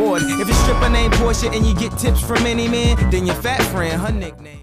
important. If your stripper named Portia and you get tips from any man, then your fat friend, her nickname.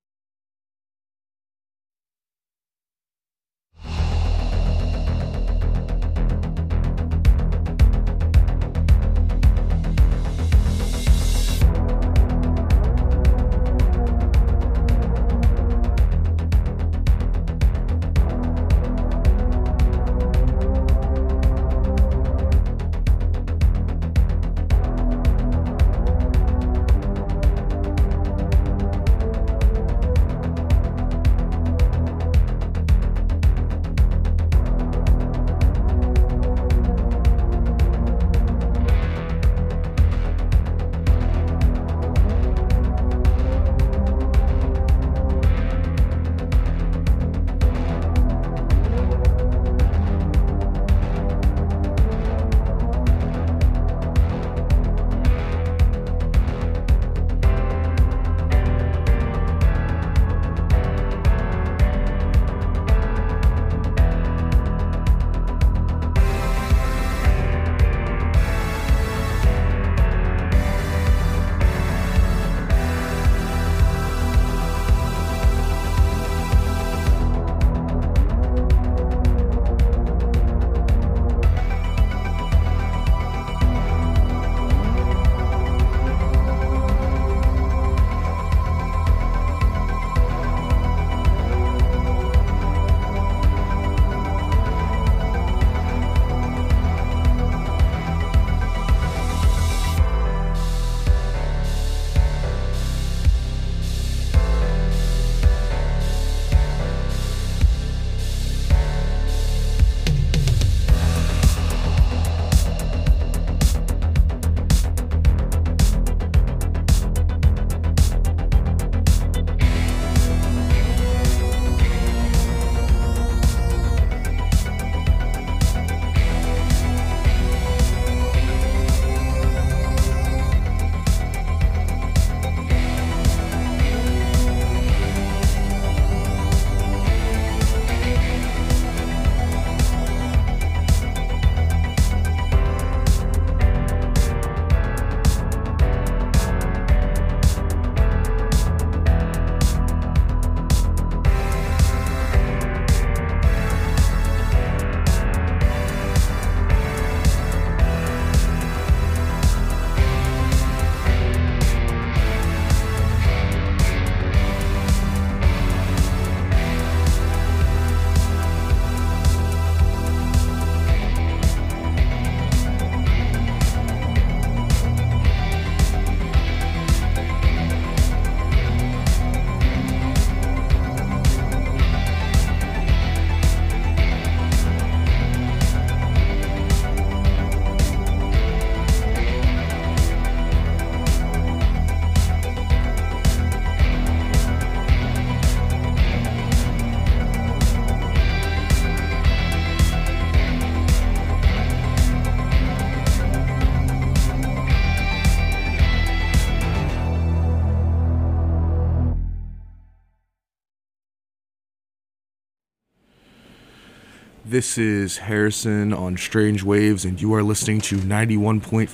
This is Harrison on Strange Waves, and you are listening to 91.5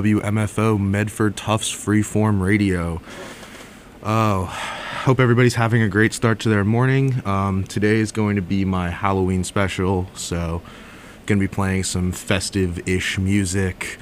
WMFO Medford Tufts Freeform Radio. Hope everybody's having a great start to their morning. Today is going to be my Halloween special, so going to be playing some festive-ish music.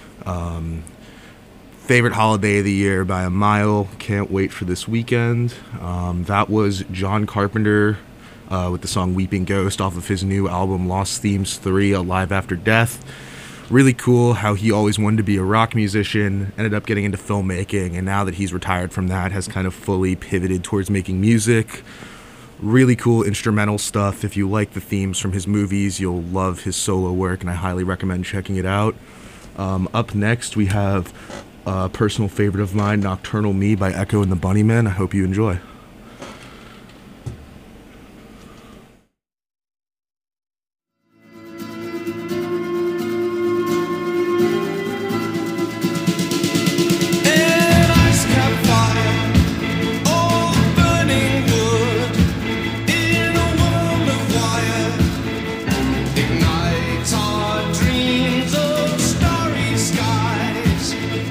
Favorite holiday of the year by a mile. Can't wait for this weekend. That was John Carpenter with the song Weeping Ghost off of his new album Lost Themes 3, Alive After Death. Really cool how he always wanted to be a rock musician, ended up getting into filmmaking, and now that he's retired from that, has kind of fully pivoted towards making music. Really cool instrumental stuff. If you like the themes from his movies, you'll love his solo work, and I highly recommend checking it out. Up next, we have a personal favorite of mine, Nocturnal Me by Echo and the Bunnymen. I hope you enjoy. Ignite our dreams of starry skies.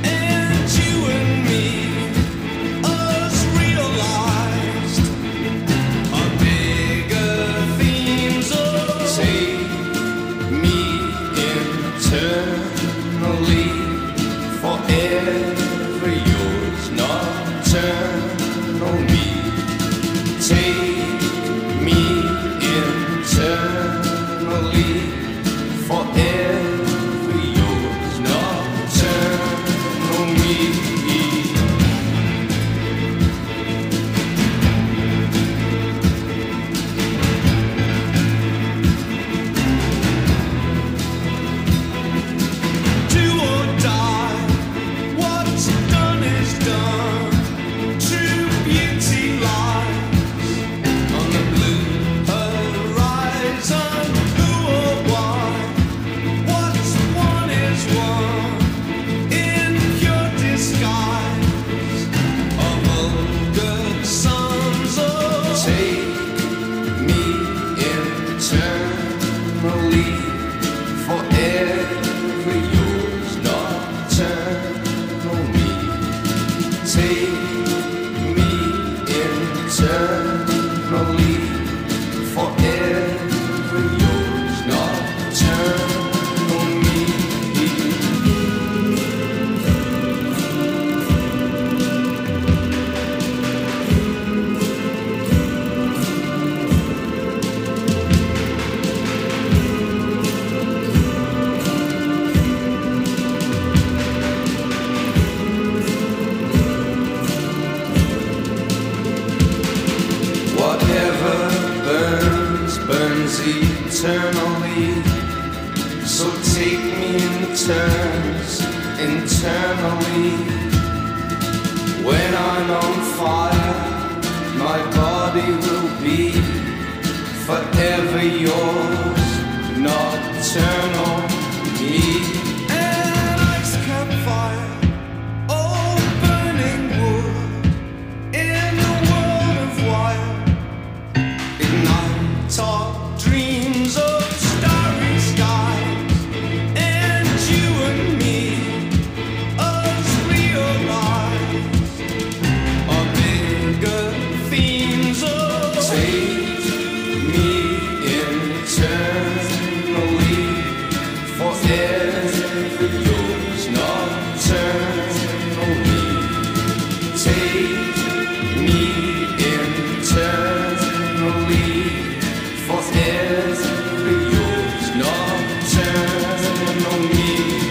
eternally. So take me in turns internally. When I'm on fire, my body will be forever yours, nocturnal me. An ice campfire, all burning wood, in a world of wire. Ignite our dreams of starry skies, and you and me, us realize our bigger themes of take me eternally, forever yours, nocturnally. Take me eternally, forever yours, nocturnally.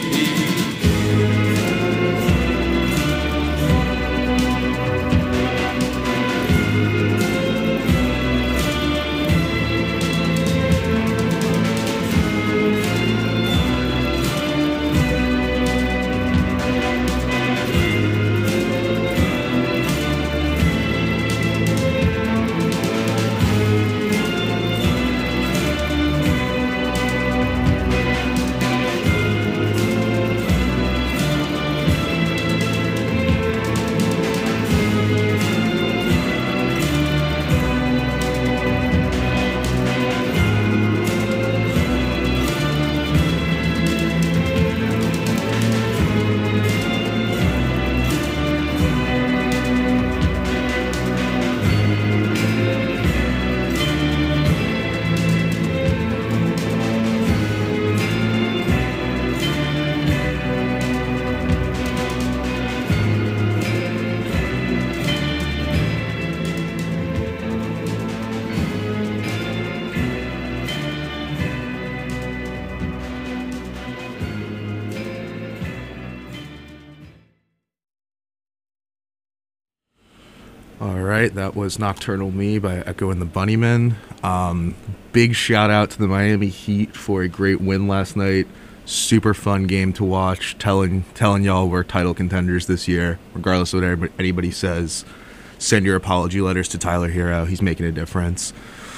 All right, that was Nocturnal Me by Echo and the Bunnymen. Big shout out to the Miami Heat for a great win last night. Super fun game to watch. Telling y'all we're title contenders this year, regardless of what anybody says. Send your apology letters to Tyler Hero. He's making a difference.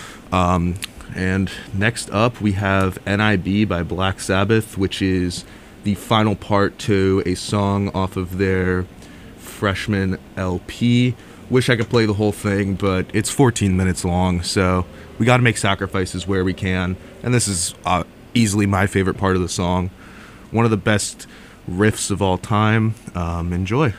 And next up, we have NIB by Black Sabbath, which is the final part to a song off of their freshman LP. Wish I could play the whole thing, but it's 14 minutes long, so we got to make sacrifices where we can. And this is easily my favorite part of the song. One of the best riffs of all time. Enjoy.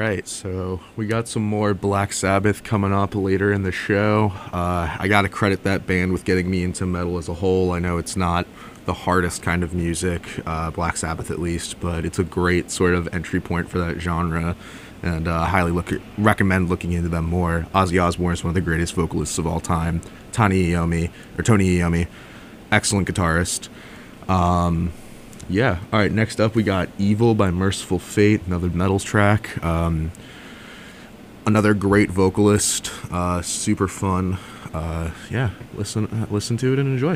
right, so we got some more Black Sabbath coming up later in the show. I gotta credit that band with getting me into metal as a whole. I know it's not the hardest kind of music, Black Sabbath at least, but it's a great sort of entry point for that genre, and recommend looking into them more. Ozzy Osbourne is one of the greatest vocalists of all time. Tony Iommi, excellent guitarist. Yeah, alright, next up we got Evil by Merciful Fate, another metals track. Another great vocalist, super fun. Yeah, listen to it and enjoy.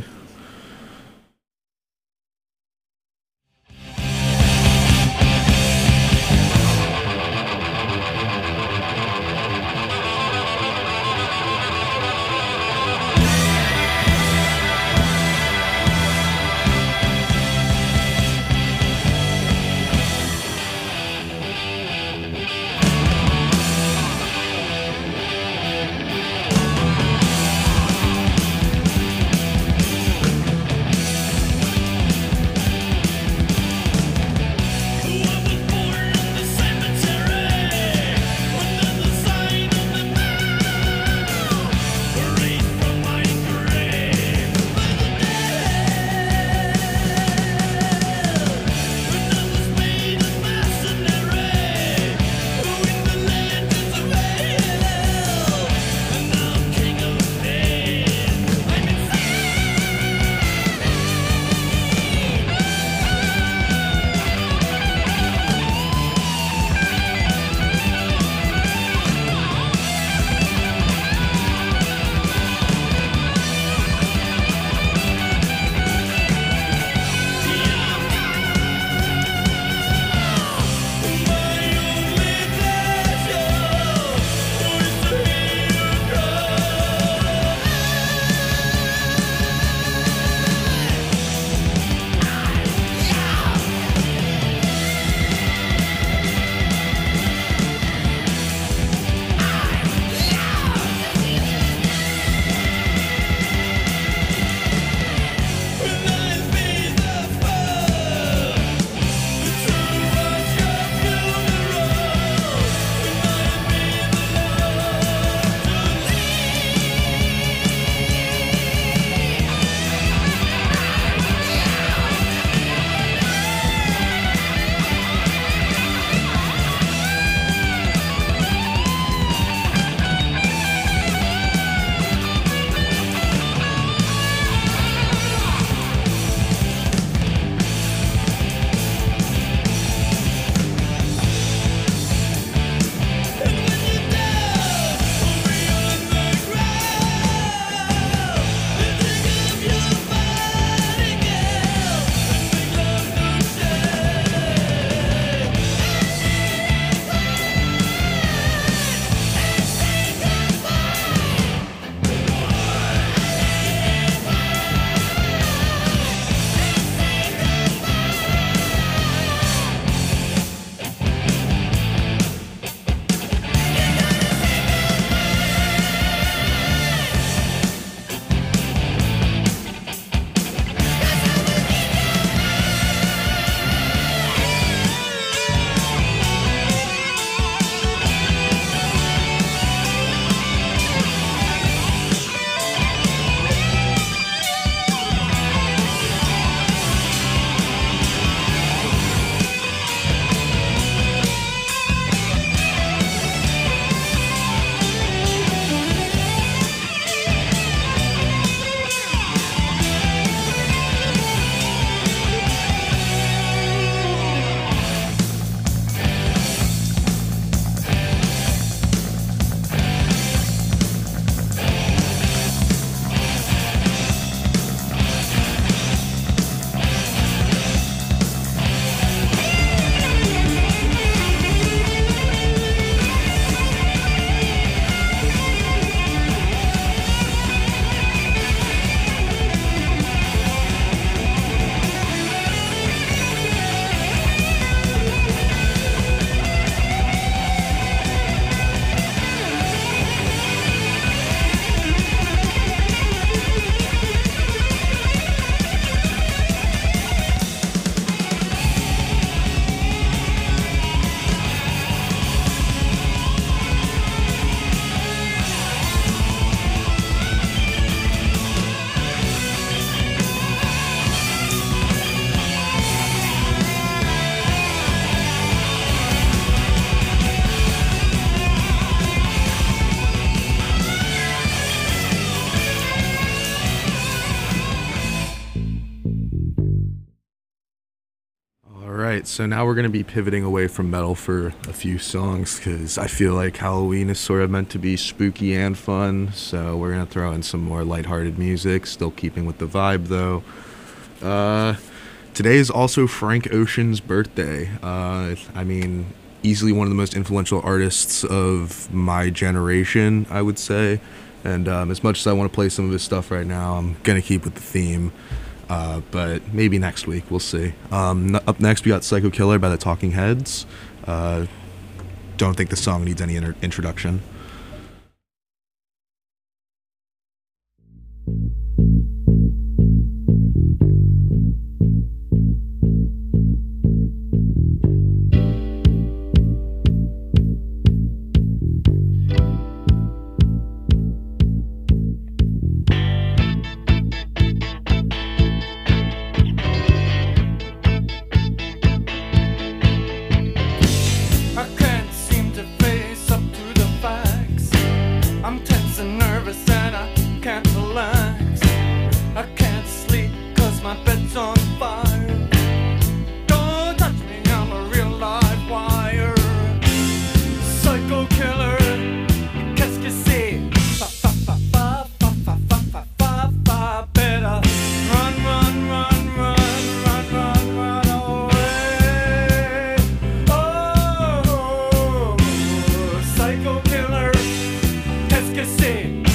right, so now we're going to be pivoting away from metal for a few songs because I feel like Halloween is sort of meant to be spooky and fun, so we're going to throw in some more lighthearted music, still keeping with the vibe though. Today is also Frank Ocean's birthday. I mean, easily one of the most influential artists of my generation, I would say. And as much as I want to play some of his stuff right now, I'm going to keep with the theme. But maybe next week, we'll see. Up next, we got Psycho Killer by the Talking Heads. Don't think the song needs any introduction.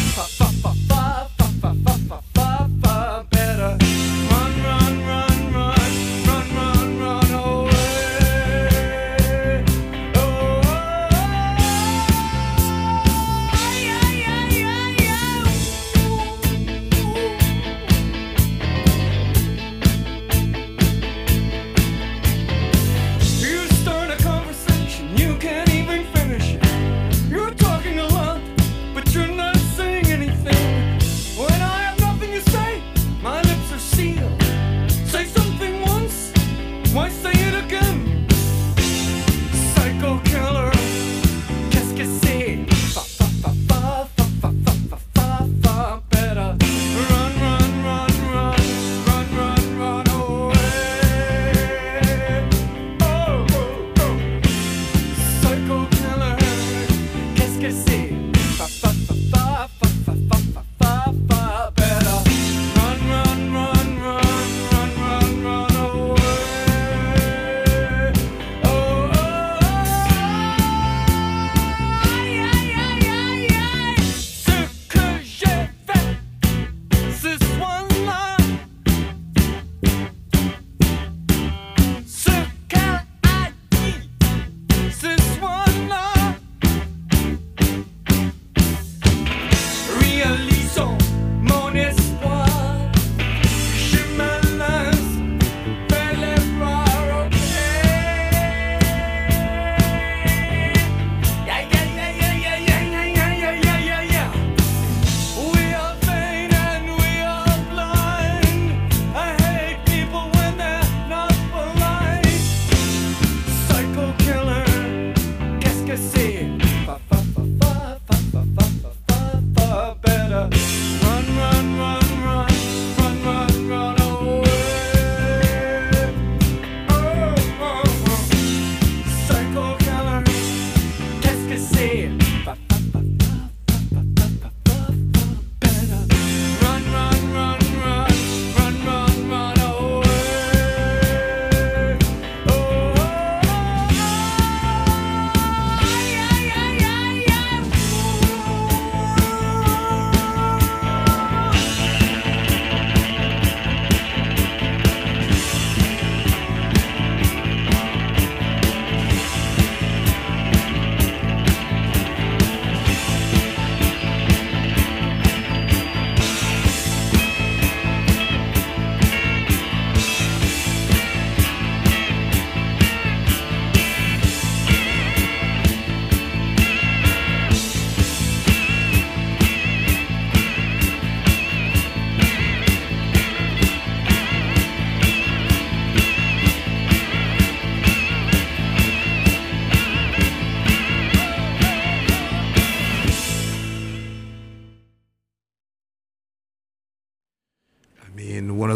Run, run, run, run.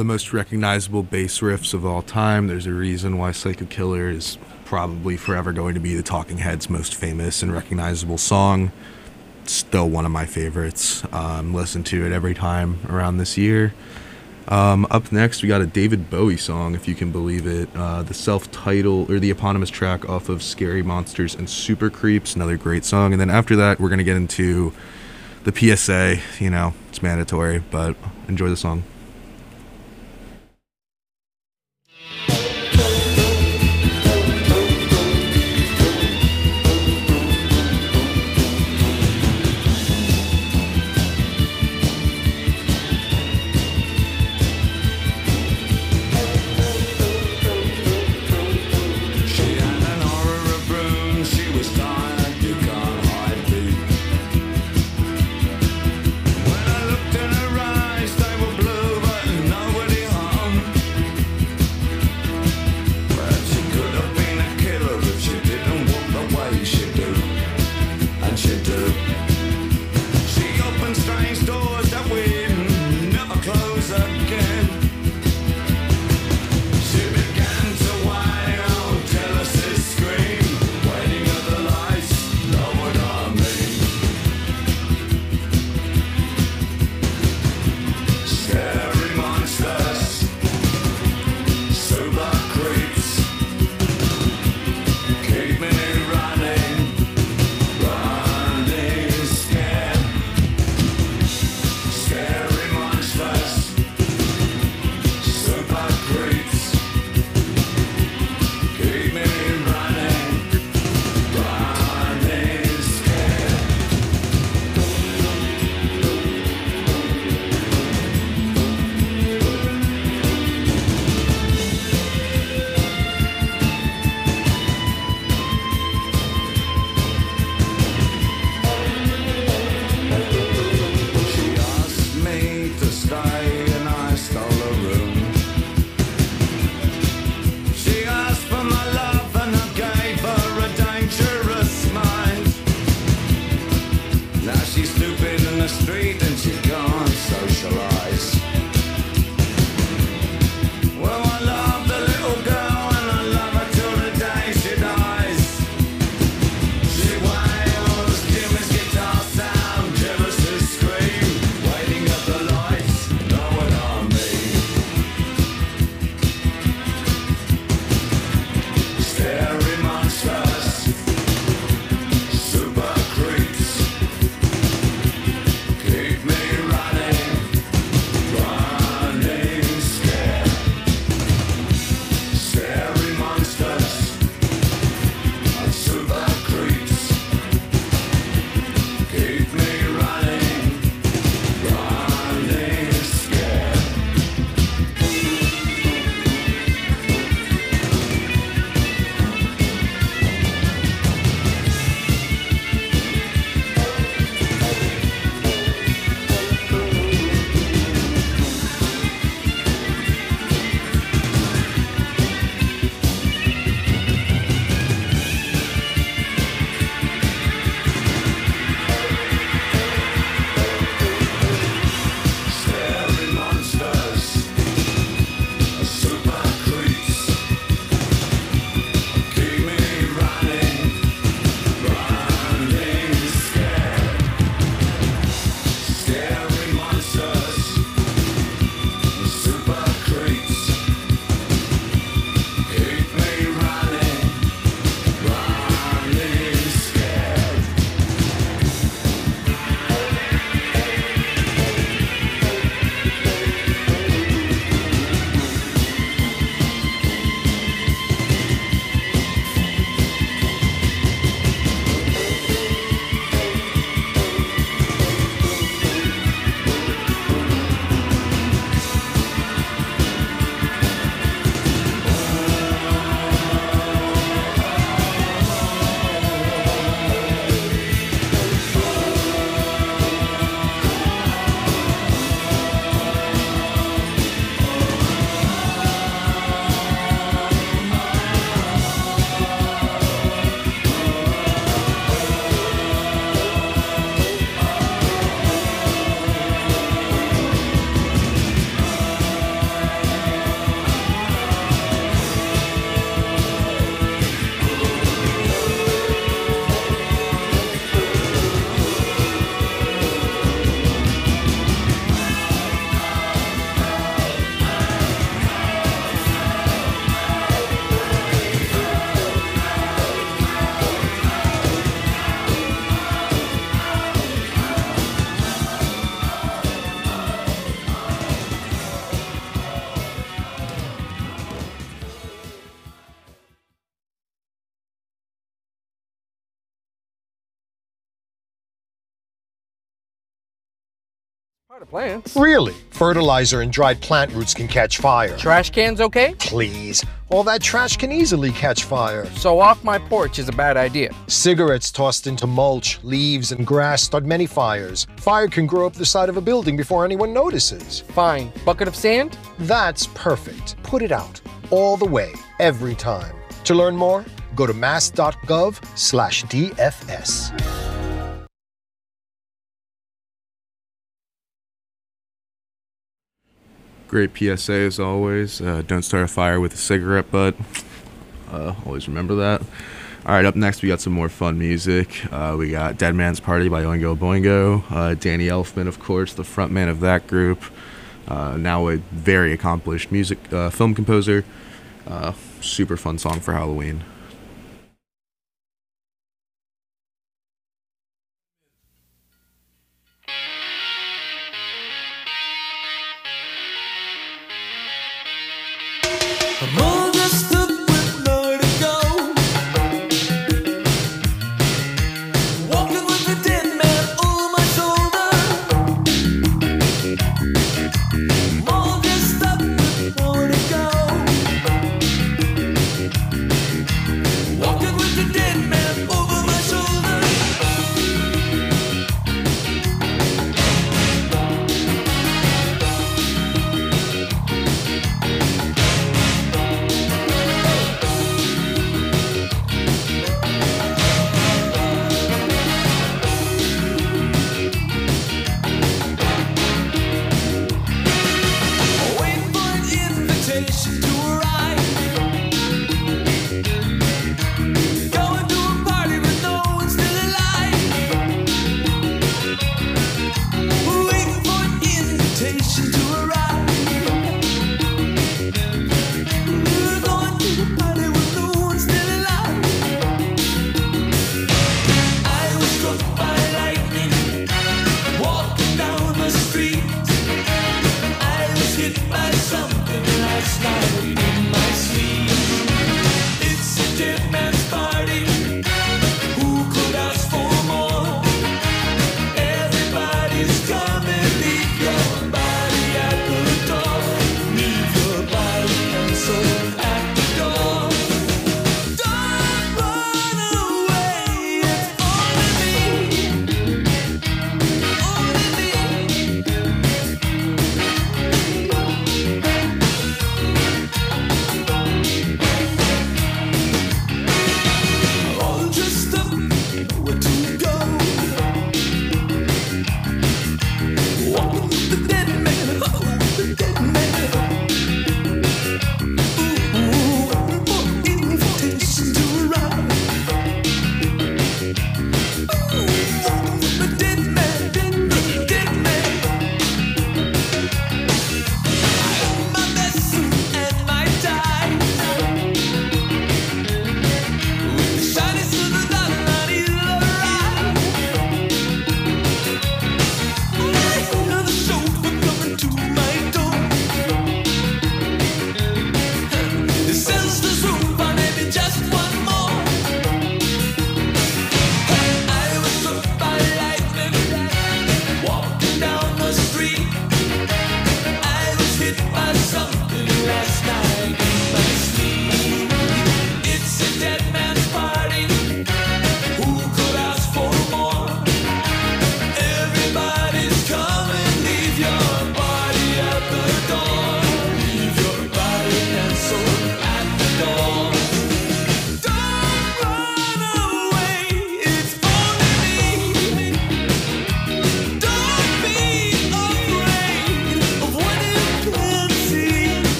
the most recognizable bass riffs of all time. There's a reason why Psycho Killer is probably forever going to be the Talking Heads' most famous and recognizable song. Still one of my favorites. Listen to it every time around this year. Up next, we got a David Bowie song, if you can believe it. The self-titled, or the eponymous track off of Scary Monsters and Super Creeps, another great song. And then after that, we're going to get into the PSA. You know, it's mandatory, but enjoy the song. When I looked in her eyes, they were blue. Part of plants. Really? Fertilizer and dried plant roots can catch fire. Trash cans okay? Please. All that trash can easily catch fire. So off my porch is a bad idea. Cigarettes tossed into mulch, leaves, and grass start many fires. Fire can grow up the side of a building before anyone notices. Fine. Bucket of sand? That's perfect. Put it out. All the way. Every time. To learn more, go to mass.gov/DFS. Great PSA as always. Don't start a fire with a cigarette butt. Always remember that. All right, up next we got some more fun music. We got Dead Man's Party by Oingo Boingo. Danny Elfman, of course, the frontman of that group. Now a very accomplished film composer. Super fun song for Halloween. I'm all dressed up with nowhere to go, walking with a dead man over my shoulder. I'm all dressed up with nowhere to go, walking with a dead man over my shoulder. Something last night.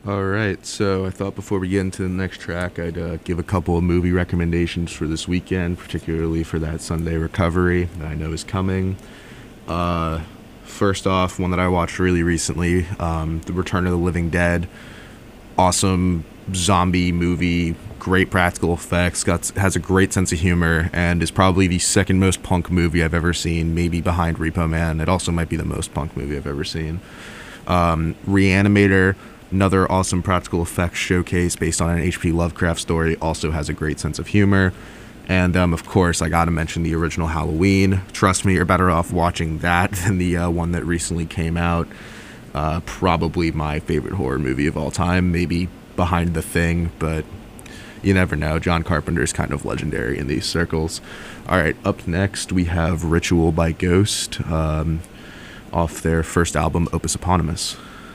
All right, so I thought before we get into the next track, I'd give a couple of movie recommendations for this weekend, particularly for that Sunday recovery that I know is coming. First off, one that I watched really recently, The Return of the Living Dead. Awesome zombie movie, great practical effects, has a great sense of humor, and is probably the second most punk movie I've ever seen, maybe behind Repo Man. It also might be the most punk movie I've ever seen. Reanimator, another awesome practical effects showcase based on an H.P. Lovecraft story, also has a great sense of humor. And of course, I gotta mention the original Halloween. Trust me, you're better off watching that than the one that recently came out. Probably my favorite horror movie of all time, maybe behind The Thing, but you never know. John Carpenter is kind of legendary in these circles. All right, up next we have Ritual by Ghost, off their first album, Opus Eponymous.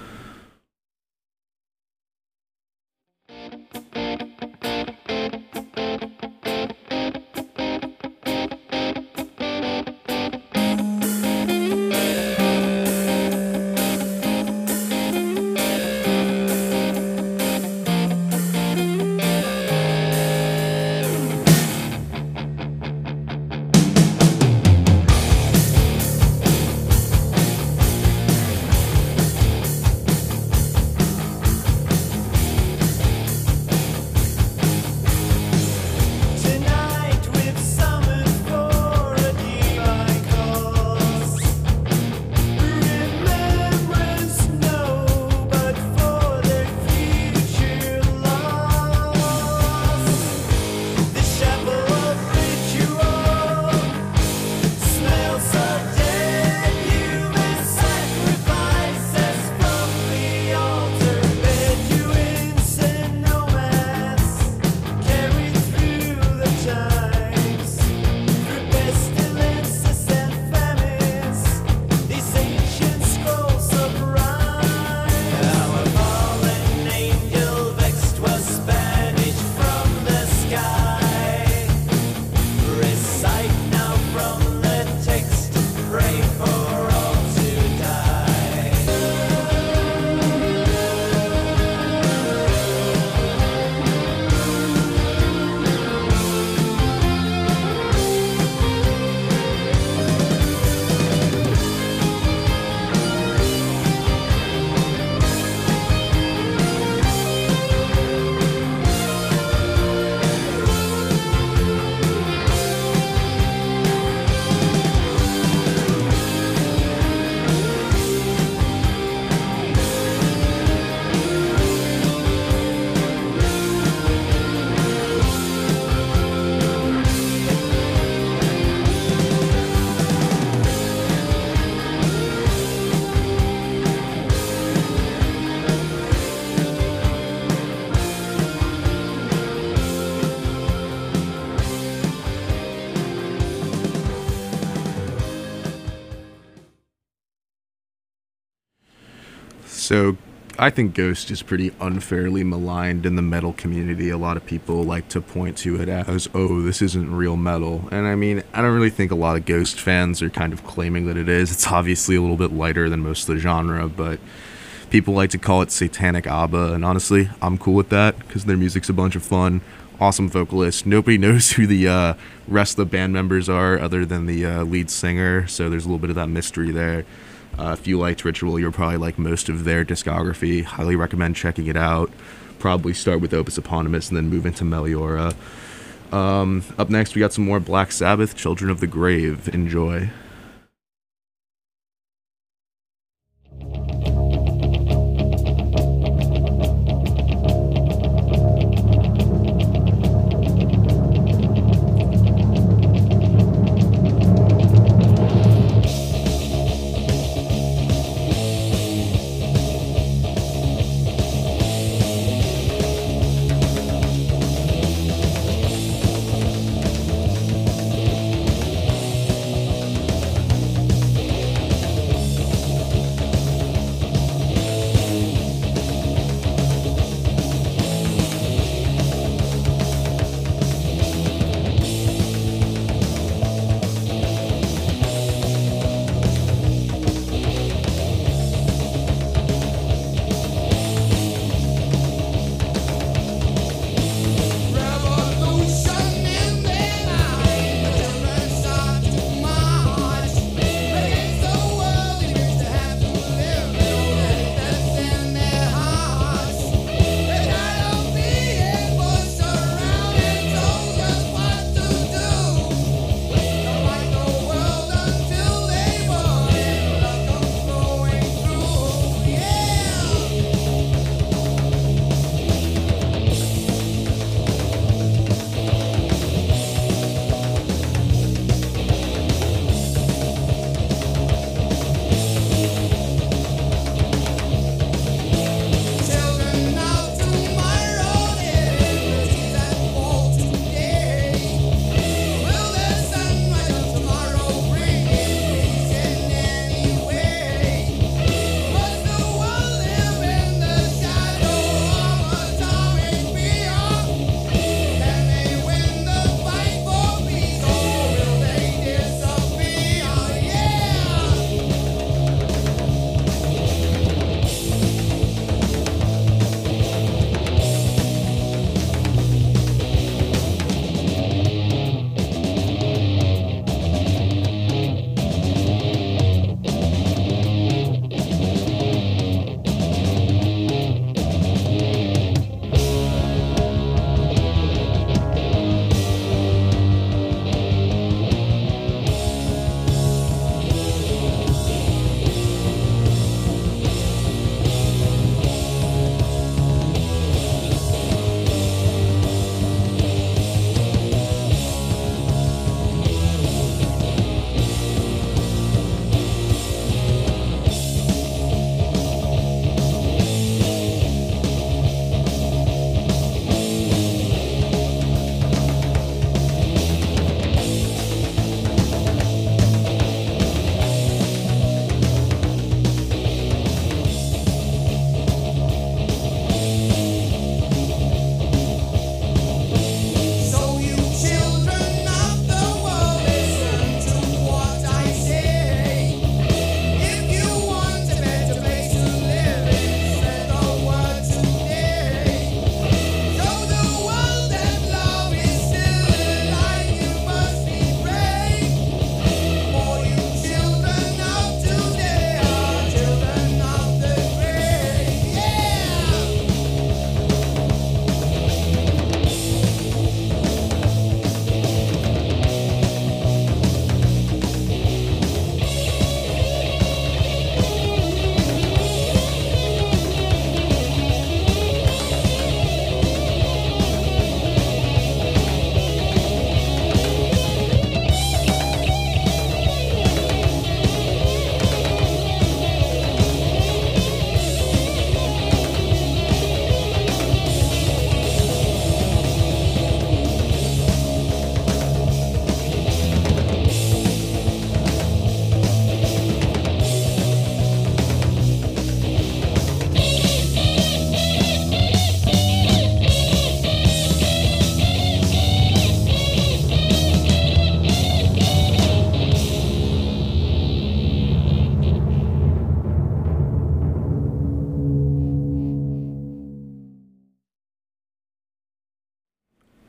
So I think Ghost is pretty unfairly maligned in the metal community. A lot of people like to point to it as, oh, this isn't real metal. And I mean, I don't really think a lot of Ghost fans are kind of claiming that it is. It's obviously a little bit lighter than most of the genre, but people like to call it satanic ABBA. And honestly, I'm cool with that because their music's a bunch of fun. Awesome vocalist. Nobody knows who the rest of the band members are other than the lead singer, so there's a little bit of that mystery there. If you liked Ritual, you'll probably like most of their discography. Highly recommend checking it out. Probably start with Opus Eponymous and then move into Meliora. Up next, we got some more Black Sabbath, Children of the Grave. Enjoy.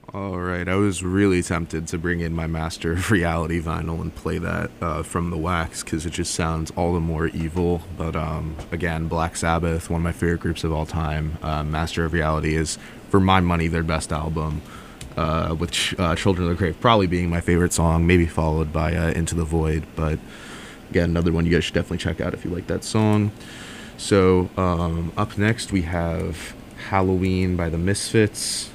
All right, I was really tempted to bring in my Master of Reality vinyl and play that from the Wax because it just sounds all the more evil. But again, Black Sabbath, one of my favorite groups of all time. Master of Reality is, for my money, their best album. With Children of the Grave probably being my favorite song, maybe followed by Into the Void. But again, another one you guys should definitely check out if you like that song. So up next we have Halloween by the Misfits.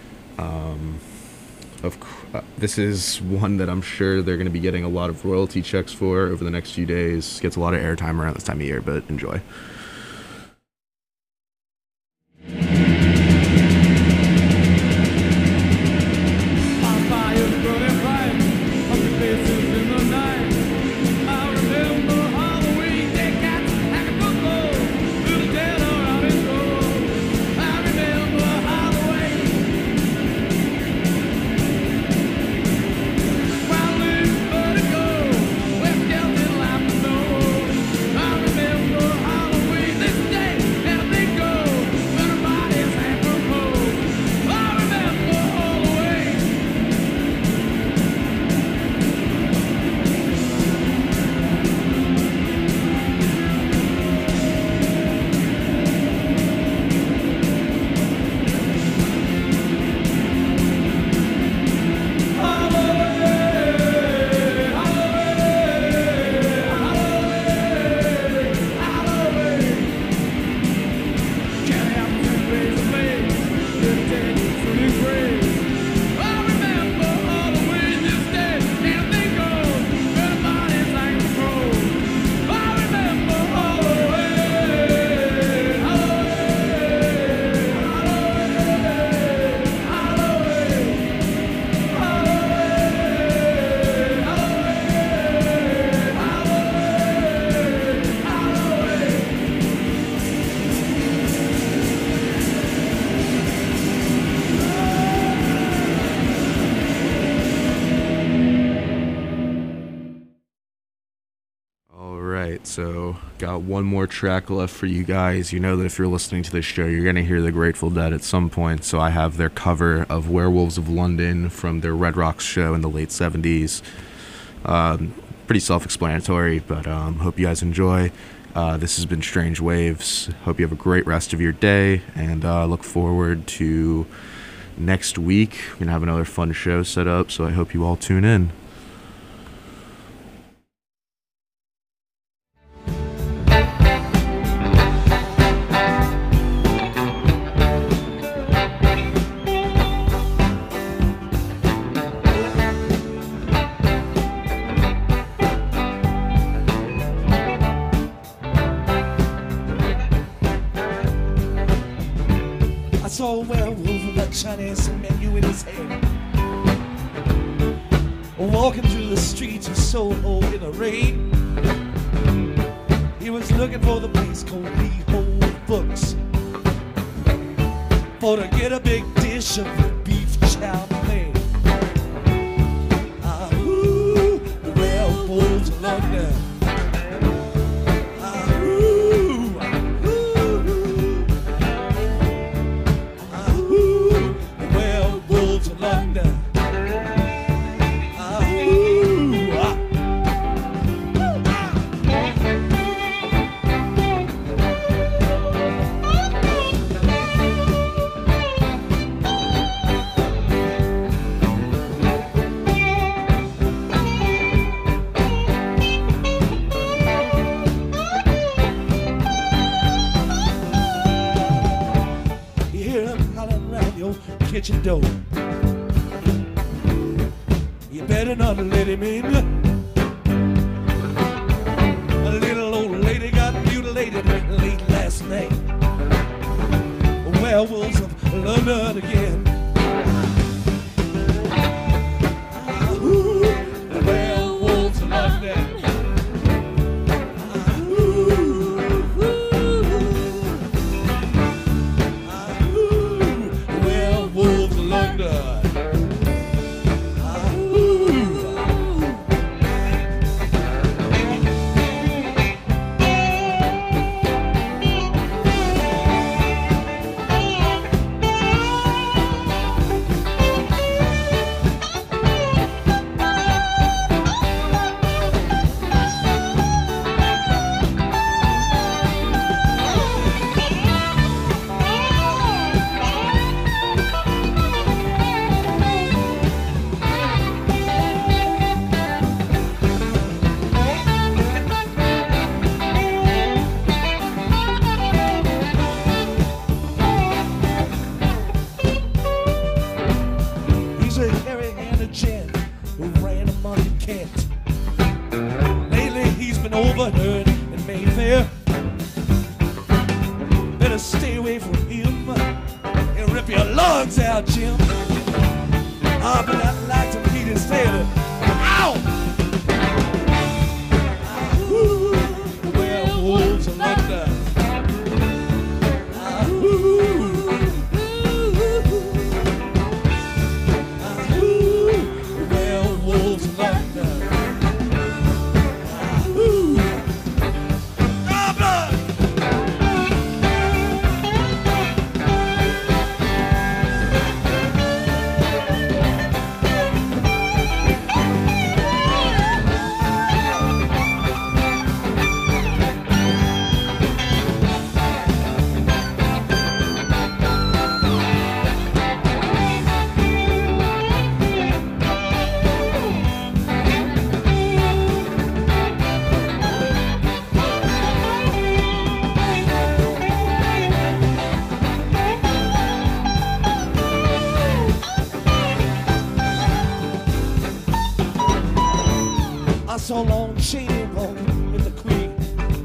This is one that I'm sure they're going to be getting a lot of royalty checks for over the next few days. Gets a lot of airtime around this time of year, but enjoy. So got one more track left for you guys. You know that if you're listening to this show, you're going to hear the Grateful Dead at some point. So I have their cover of Werewolves of London from their Red Rocks show in the late 70s. Pretty self-explanatory, but hope you guys enjoy. This has been Strange Waves. Hope you have a great rest of your day, and look forward to next week. We're going to have another fun show set up, so I hope you all tune in. saw a werewolf with a Chinese menu in his hand, walking through the streets of Soho in the rain. He was looking for the place called Lee Ho Books, for to get a big dish of beef chow mein. Ah, ooh, the werewolves of London. Kitchen door. You better not let him in. A little old lady got mutilated late last night. Werewolves of London again. Ooh, the werewolves of London. cat. Lately he's been overheard in Mayfair. Better stay away from him. He'll rip your lungs out, Jim. Ah, but I'd like to meet his tailor. Ow! Ooh, werewolves of London. Werewolves of London. I saw Lon Chaney walking with the Queen,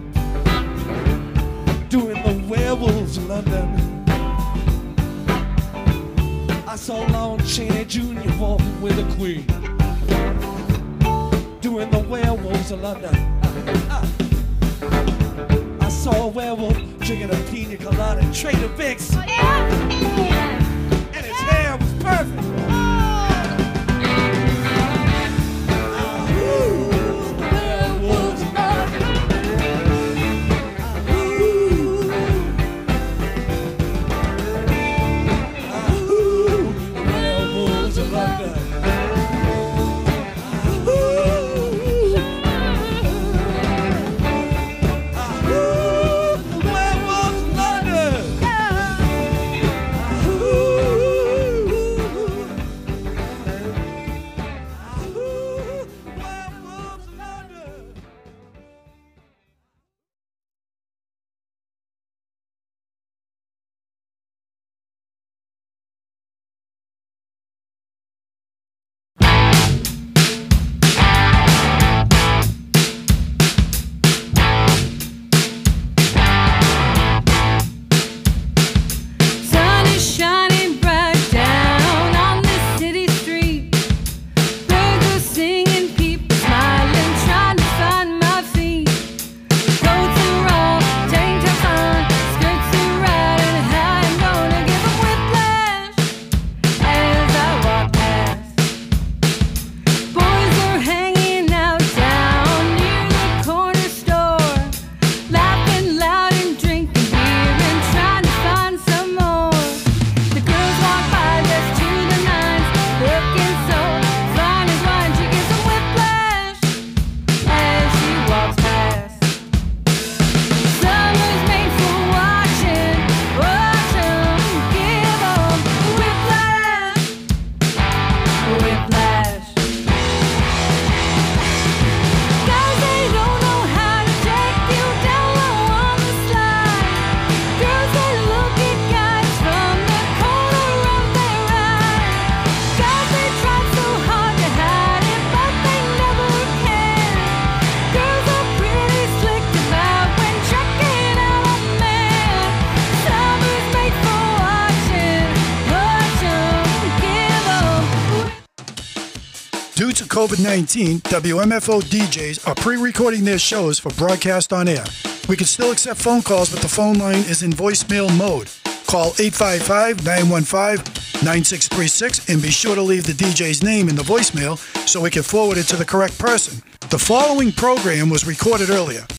doing the werewolves of London. I saw Lon Chaney Jr. walking with the Queen, doing the werewolves of London. I saw a werewolf drinking a pina colada and Trader Vic's, and his hair was perfect. Due to COVID-19, WMFO DJs are pre-recording their shows for broadcast on air. We can still accept phone calls, but the phone line is in voicemail mode. Call 855-915-9636 and be sure to leave the DJ's name in the voicemail so we can forward it to the correct person. The following program was recorded earlier.